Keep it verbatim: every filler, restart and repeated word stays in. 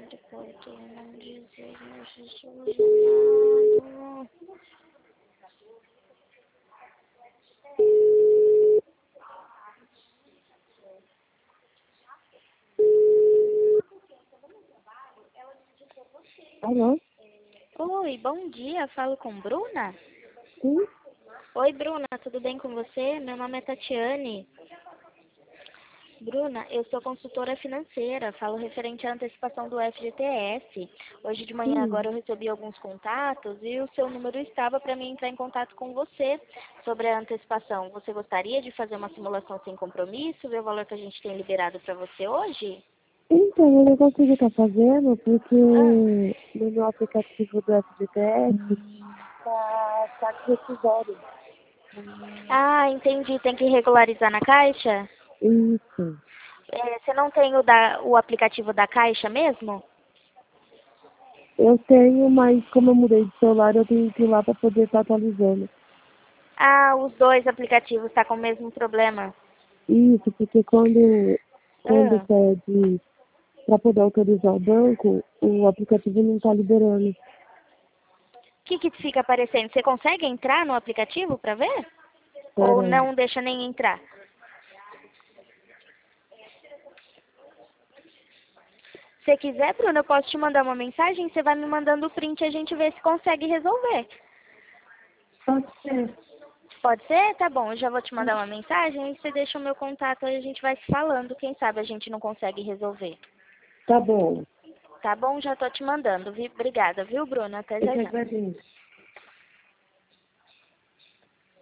porque não dizer nada. Alô? Oi, bom dia, falo com Bruna? Sim? Oi, Bruna, tudo bem com você? Meu nome é Tatiane. Bruna, eu sou consultora financeira, falo referente à antecipação do F G T S. Hoje de manhã Sim. agora eu recebi alguns contatos e o seu número estava para mim entrar em contato com você sobre a antecipação. Você gostaria de fazer uma simulação sem compromisso, ver o valor que a gente tem liberado para você hoje? Então, eu não consigo estar fazendo porque Ah, no meu aplicativo do F G T S tá saque rescisório. ah, entendi, tem que regularizar na Caixa? Isso. É, você não tem o, da, o aplicativo da Caixa mesmo? Eu tenho, mas como eu mudei de celular, eu tenho que ir lá para poder estar atualizando. Ah, os dois aplicativos estão com o mesmo problema. Isso, porque quando, quando Ah. pede para poder autorizar o banco, o aplicativo não está liberando. O que que fica aparecendo? Você consegue entrar no aplicativo para ver? Ou Pera aí. não deixa nem entrar? Se quiser, Bruna, eu posso te mandar uma mensagem, você vai me mandando o print e a gente vê se consegue resolver. Pode ser. Pode ser? Tá bom, eu já vou te mandar uma mensagem e você deixa o meu contato e a gente vai se falando. Quem sabe a gente não consegue resolver. Tá bom. Tá bom? Já tô te mandando. Vi- Obrigada, viu, Bruna? Até Eu já que já. agradeço.